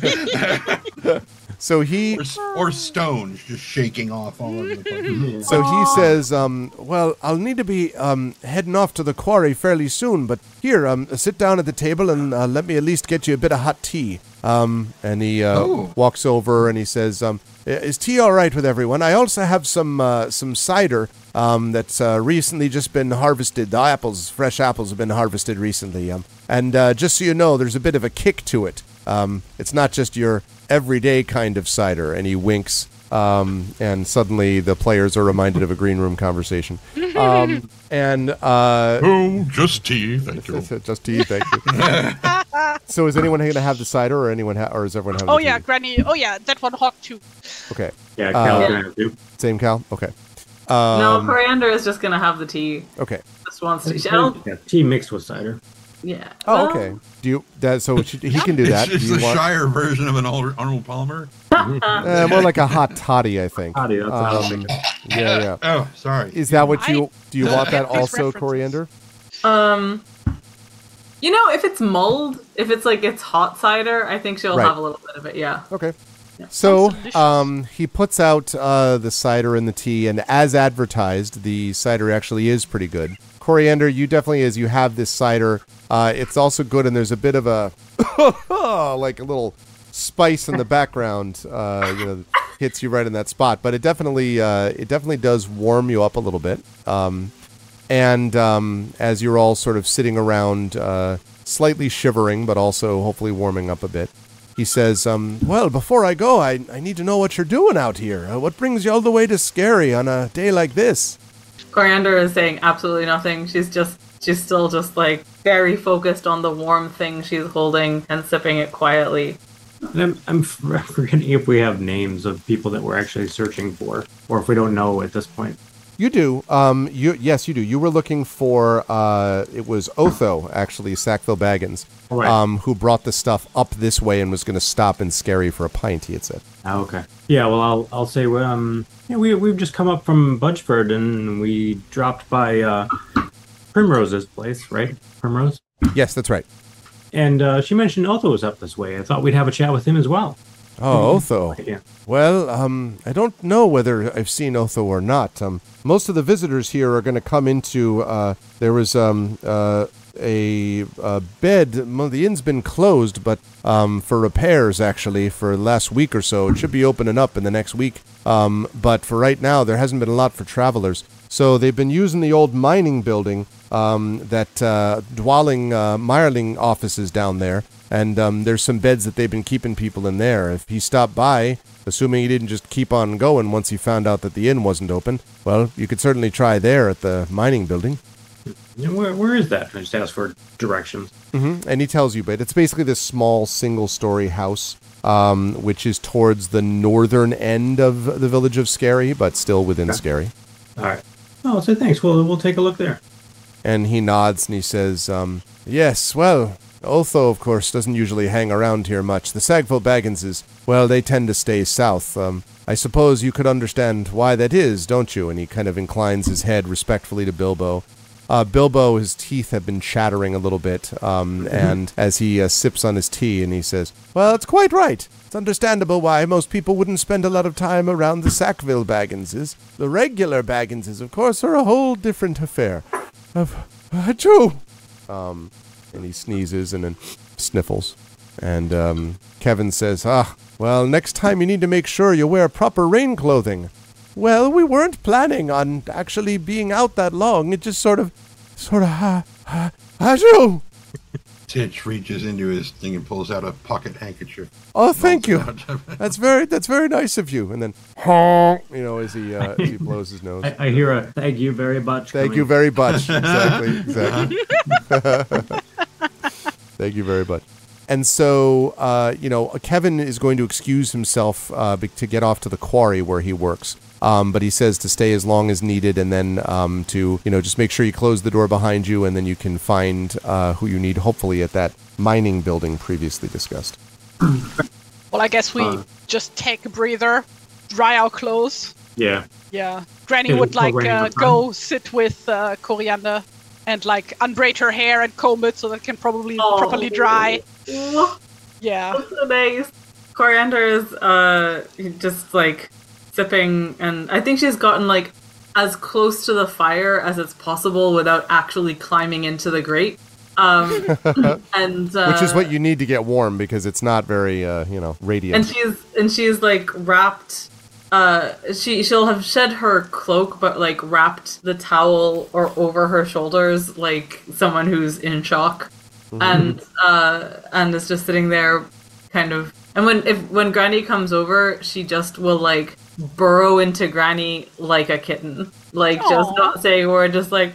So he... or, or stones just shaking off all over the place. So he says, um, well, I'll need to be um, heading off to the quarry fairly soon, but here, um, sit down at the table and uh, let me at least get you a bit of hot tea. Um, and he uh, Oh. walks over and he says, um, is tea all right with everyone? I also have some uh, some cider um, that's uh, recently just been harvested. The apples, fresh apples have been harvested recently. Um, and uh, just so you know, there's a bit of a kick to it. Um, it's not just your everyday kind of cider. And he winks. Um, and suddenly the players are reminded of a green room conversation. Um, and uh, Oh, just tea, thank you. just tea, thank you. So is anyone going to have the cider, or anyone, ha- or is everyone having? Oh the yeah, tea? Granny. Oh yeah, that one hawk too. Okay, Yeah, Uh, Cal's Yeah. gonna have to. same Cal. Okay. no, Um, Coriander is just gonna have the tea. okay. Just wants to. I don't. Yeah, tea mixed with cider. Yeah. Oh, well, okay. Do you that? So she, he can do that. It's, it's do you the want? Shire version of an Arnold Arnold Palmer. Uh, more like a hot toddy, I think. Toddy, that's what I was Um, thinking. yeah, yeah. Oh, sorry. Is that what you do? You I- want that These also, references. Coriander? Um. You know, if it's mulled, if it's like it's hot cider, I think she'll Right. have a little bit of it. Yeah. Okay. So Sounds delicious. um, he puts out uh, the cider and the tea, and as advertised, the cider actually is pretty good. Coriander, you definitely, as you have this cider, uh, it's also good, and there's a bit of a like a little spice in the background, uh, you know, hits you right in that spot. But it definitely, uh, it definitely does warm you up a little bit. Um, and um, as you're all sort of sitting around, uh, slightly shivering, but also hopefully warming up a bit. He says, um, well, before I go, I, I need to know what you're doing out here. Uh, what brings you all the way to Scary on a day like this? Coriander is saying absolutely nothing. She's just, she's still just like very focused on the warm thing she's holding and sipping it quietly. And I'm, I'm f- forgetting if we have names of people that we're actually searching for, or if we don't know at this point. You do. Um, you Yes, you do. You were looking for, uh, it was Otho, actually, Sackville Baggins, Oh, right. um, who brought the stuff up this way and was going to stop in Scary for a pint, he had said. Oh, okay. Yeah, well, I'll I'll say um yeah, we we've just come up from Budgeford and we dropped by uh, Primrose's place, right? Primrose. Yes, that's right. And uh, she mentioned Otho was up this way. I thought we'd have a chat with him as well. Oh, Otho. Yeah. Well, um, I don't know whether I've seen Otho or not. Um, most of the visitors here are going to come into, uh, there was, um, uh, a, uh bed. Well, the inn's been closed, but, um, for repairs, actually, for the last week or so. It should be opening up in the next week. Um, but for right now, there hasn't been a lot for travelers. So they've been using the old mining building, um, that, uh, Dwalling, uh, Mirling offices down there. And um, there's some beds that they've been keeping people in there. If he stopped by, assuming he didn't just keep on going once he found out that the inn wasn't open, well, you could certainly try there at the mining building. And where where is that? I just asked for directions. Mm-hmm. And he tells you, but it's basically this small single-story house, um, which is towards the northern end of the village of Scary, but still within Okay. Scary. All right. Oh, so thanks. We'll we'll take a look there. And he nods and he says, um, yes, well, Otho, of course, doesn't usually hang around here much. The Sackville Bagginses, well, they tend to stay south. Um, I suppose you could understand why that is, don't you? And he kind of inclines his head respectfully to Bilbo. Uh, Bilbo, his teeth have been chattering a little bit, um, and as he uh, sips on his tea, and he says, well, it's quite right. It's understandable why most people wouldn't spend a lot of time around the Sackville Bagginses. The regular Bagginses, of course, are a whole different affair. Of, uh, Joe! Um... And he sneezes and then sniffles. And um, Kevin says, ah, well, next time you need to make sure you wear proper rain clothing. Well, we weren't planning on actually being out that long. It just sort of, sort of, ha, ha, ha, Titch reaches into his thing and pulls out a pocket handkerchief. Oh, thank you. That's very, that's very nice of you. And then, honk, you know, as he, uh, as he blows his nose. I, I hear a thank you very much. Thank coming. you very much. Exactly, exactly. Thank you very much. And so, uh, you know, Kevin is going to excuse himself uh, be- to get off to the quarry where he works. Um, but he says to stay as long as needed, and then um, to, you know, just make sure you close the door behind you, and then you can find uh, who you need, hopefully, at that mining building previously discussed. Well, I guess we Uh. just take a breather, dry our clothes. Yeah. Yeah. Granny Yeah, would like Granny uh, would go sit with uh, Coriander and like unbraid her hair and comb it so that it can probably Oh. properly dry. Oh, Yeah. that's so nice. Coriander is uh just like sipping, and I think she's gotten like as close to the fire as it's possible without actually climbing into the grate. Um, and uh, Which is what you need to get warm, because it's not very, uh, you know, radiant. and she's and she's like wrapped. Uh, she she'll have shed her cloak, but like wrapped the towel or over her shoulders, like someone who's in shock, Mm-hmm. and uh, and is just sitting there, kind of. And when if when Granny comes over, she just will like burrow into Granny like a kitten, like just Aw. not saying a word, just like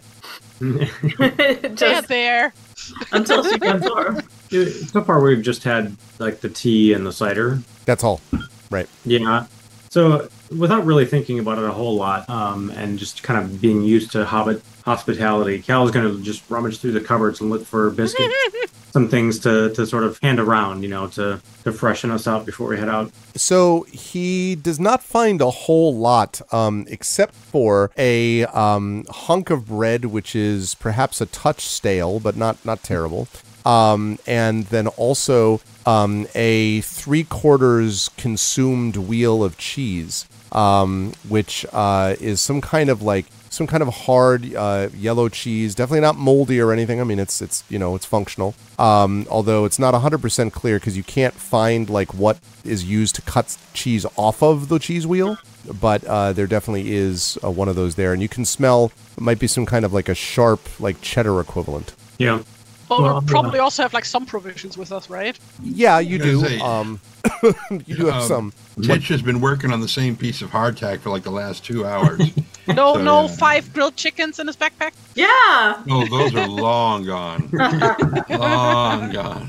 They're just there. until she gets warm. So far, we've just had like the tea and the cider. That's all. Right. Yeah. So without really thinking about it a whole lot, um, and just kind of being used to hobbit hospitality, Cal's going to just rummage through the cupboards and look for biscuits, some things to, to sort of hand around, you know, to, to freshen us up before we head out. So he does not find a whole lot, um, except for a um, hunk of bread, which is perhaps a touch stale, but not not terrible. Um, and then also um, a three quarters consumed wheel of cheese, um, which uh, is some kind of like some kind of hard uh, yellow cheese. Definitely not moldy or anything. I mean, it's it's you know it's functional. Um, although it's not one hundred percent clear because you can't find like what is used to cut cheese off of the cheese wheel. But uh, there definitely is uh, one of those there, and you can smell. It might be some kind of like a sharp like cheddar equivalent. Yeah. Well, Well, we'll probably also have like some provisions with us, right? Yeah, you I was do. gonna say, Um, you do have um, some. Titch has been working on the same piece of hardtack for like the last two hours. No, So, no yeah. five grilled chickens in his backpack. Yeah. Oh, those are long gone. Long gone.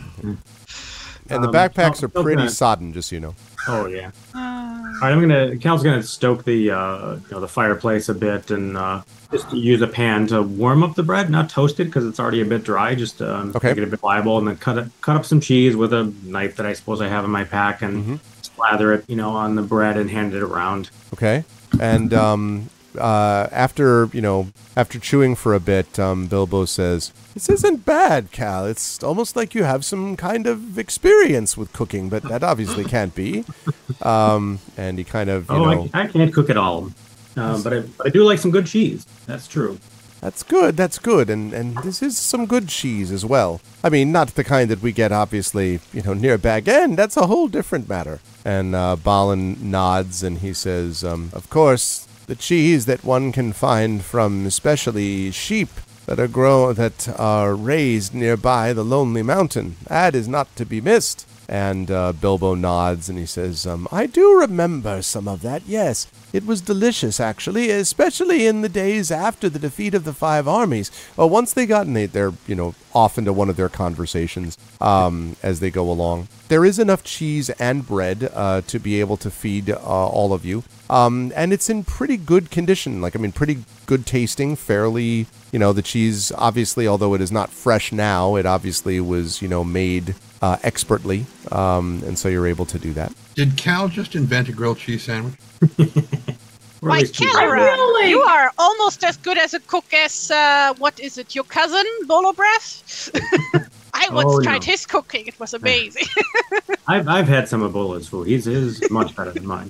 And the Um, backpacks oh, are pretty okay. sodden, just so you know. Oh, yeah. Uh, All right, I'm gonna. Cal's gonna stoke the uh, you know the fireplace a bit and uh, just use a pan to warm up the bread, not toast it because it's already a bit dry. Just um, Okay. make it a bit pliable, and then cut it, cut up some cheese with a knife that I suppose I have in my pack, and Mhm. slather it, you know, on the bread and hand it around. Okay. And um, uh, after, you know, after chewing for a bit, um, Bilbo says, "This isn't bad, Cal. It's almost like you have some kind of experience with cooking, but that obviously can't be." Um, and he kind of, you oh, know, I, I can't cook it all, uh, but I, but I do like some good cheese. That's true. that's good, that's good. And, and this is some good cheese as well. I mean, not the kind that we get, obviously, you know, near Bag End. That's a whole different matter. And uh, Balin nods and he says, um, "Of course, the cheese that one can find from especially sheep that are grown that are raised nearby the Lonely Mountain. That is not to be missed." And uh, Bilbo nods and he says, um, "I do remember some of that, yes. It was delicious, actually, especially in the days after the defeat of the five armies." Well, once they got in, they, they're, you know, off into one of their conversations um, as they go along. There is enough cheese and bread uh, to be able to feed uh, all of you. Um, and it's in pretty good condition. Like, I mean, pretty good tasting, fairly, you know, the cheese, obviously, although it is not fresh now, it obviously was, you know, made uh, expertly. Um, and so you're able to do that. Did Cal just invent a grilled cheese sandwich? Or at Right, least two. I Calera, feel like- you are almost as good as a cook as, uh, what is it, your cousin, Bolo Breath? I once Oh, tried no. his cooking. It was amazing. I've I've had some of Bola's food. His is much better than mine.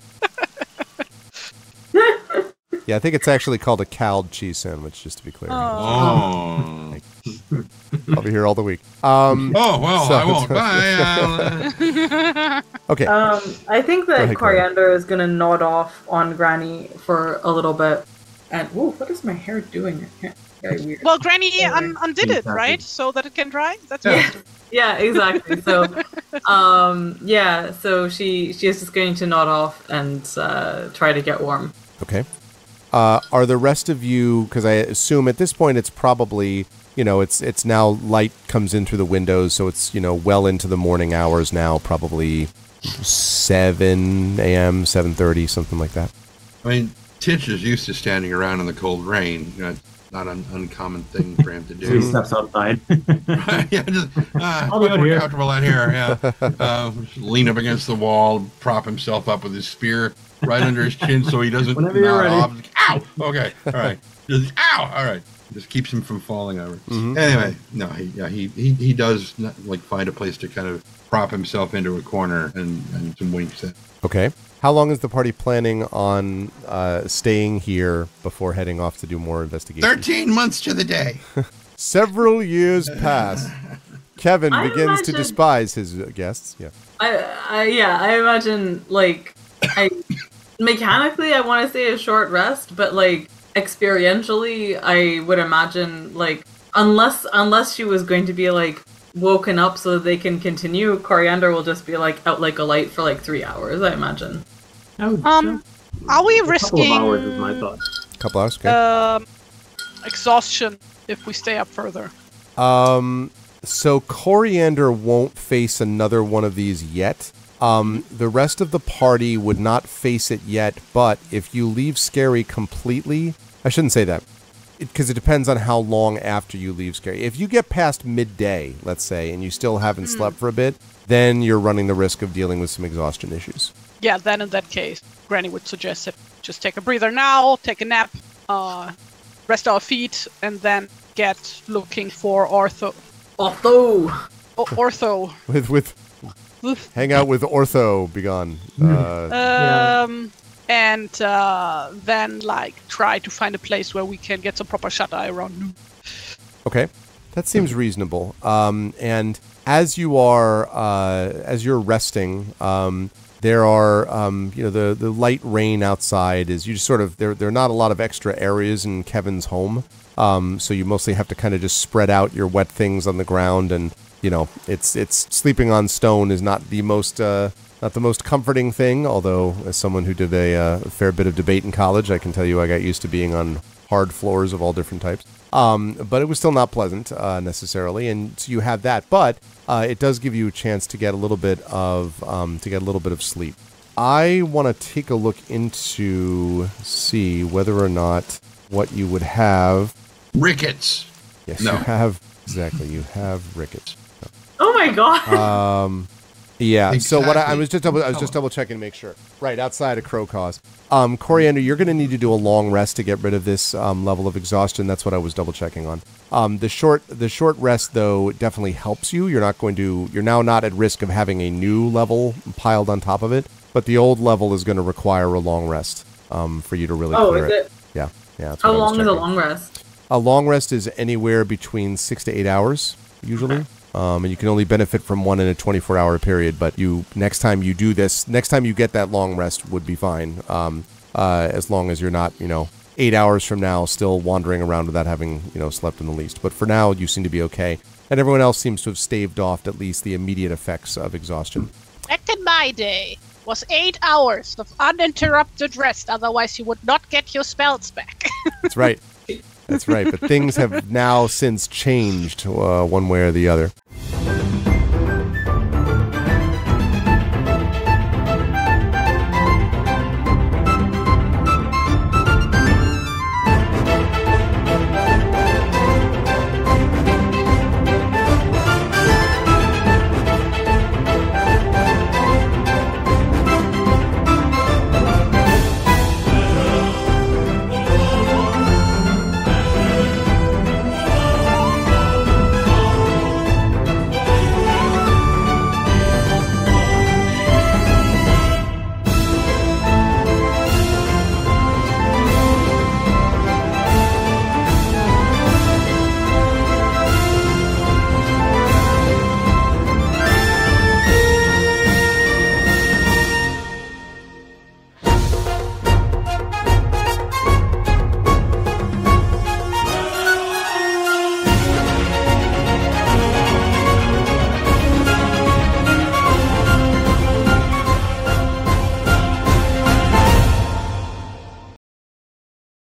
Yeah, I think it's actually called a cowled cheese sandwich, just to be clear. Oh. I'll be here all the week. Um, Oh, well, So- I won't. Bye. I'll, uh, Okay. Um, I think Go that ahead, Coriander is gonna nod off on Granny for a little bit. And ooh, what is my hair doing? Very weird. Well, Granny un- undid it, Exactly. right? So that it can dry? That's Yeah. good. Yeah, exactly. So, um, yeah, so she she is just going to nod off and uh, try to get warm. Okay. Uh, are the rest of you, because I assume at this point it's probably, you know, it's it's now light comes in through the windows, so it's, you know, well into the morning hours now, probably seven a.m., seven thirty, something like that. I mean, Titch is used to standing around in the cold rain. You know, it's not an uncommon thing for him to So he do. steps outside. yeah, just uh, I'll be much out more here. comfortable out here. Yeah, uh, just lean up against the wall, prop himself up with his spear right under his chin, so he doesn't Whenever you're nod ready. off. Ow! Okay, all right. Just, ow! All right. Just keeps him from falling over. Mhm. Anyway, no, he yeah he he, he does not, like find a place to kind of prop himself into a corner and and some winks at. Okay. How long is the party planning on uh, staying here before heading off to do more investigation? Thirteen months to the day. Several years pass. Kevin I begins to imagine- despise his uh, guests. Yeah. I, I yeah, I imagine like I mechanically I want to say a short rest, but like experientially I would imagine like unless unless she was going to be like woken up so that they can continue, Coriander will just be like out like a light for like three hours, I imagine. I would- Um, Are we a couple risking of hours is my thought. Couple hours. Okay. um, exhaustion if we stay up further? Um, so Coriander won't face another one of these yet. Um, the rest of the party would not face it yet, but if you leave Scary completely, I shouldn't say that, because it, it depends on how long after you leave Scary. If you get past midday, let's say, and you still haven't slept for a bit, then you're running the risk of dealing with some exhaustion issues. Yeah, then in that case, Granny would suggest that just take a breather now, take a nap, uh, rest our feet, and then get looking for ortho. Although O- ortho. With with Oof. hang out with Ortho, begone. Uh, Yeah. Um, and uh, then like try to find a place where we can get some proper shut eye around noon. Okay, that seems reasonable. Um, and as you are, uh, as you're resting, um, there are, um, you know, the the light rain outside is you just sort of there. There are not a lot of extra areas in Kevin's home, um, so you mostly have to kind of just spread out your wet things on the ground, and you know, it's it's sleeping on stone is not the most. Uh, Not the most comforting thing, although as someone who did a, uh, a fair bit of debate in college, I can tell you I got used to being on hard floors of all different types. Um, but it was still not pleasant uh, necessarily, and so you have that. But uh, it does give you a chance to get a little bit of um, to get a little bit of sleep. I want to take a look into see whether or not what you would have. Rickets. Yes, No. you have exactly. You have rickets. oh my god. Um, yeah. So what I, I Exactly. was just double, I was just double checking to make sure. Right outside of Crow Cause. Um, Coriander, you're going to need to do a long rest to get rid of this um, level of exhaustion. That's what I was double checking on. Um, the short, the short rest though definitely helps you. You're not going to. You're now not at risk of having a new level piled on top of it. But the old level is going to require a long rest um, for you to really oh, clear is it. it? Yeah. Yeah. That's How what I was long is a checking. long rest? A long rest is anywhere between six to eight hours, usually. Um, and you can only benefit from one in a twenty-four hour period. But you next time you do this, next time you get that long rest would be fine. Um, uh, as long as you're not, you know, eight hours from now still wandering around without having, you know, slept in the least. But for now, you seem to be okay. And everyone else seems to have staved off at least the immediate effects of exhaustion. Back in my day was eight hours of uninterrupted rest, otherwise you would not get your spells back. That's right. That's right. But things have now since changed uh, one way or the other.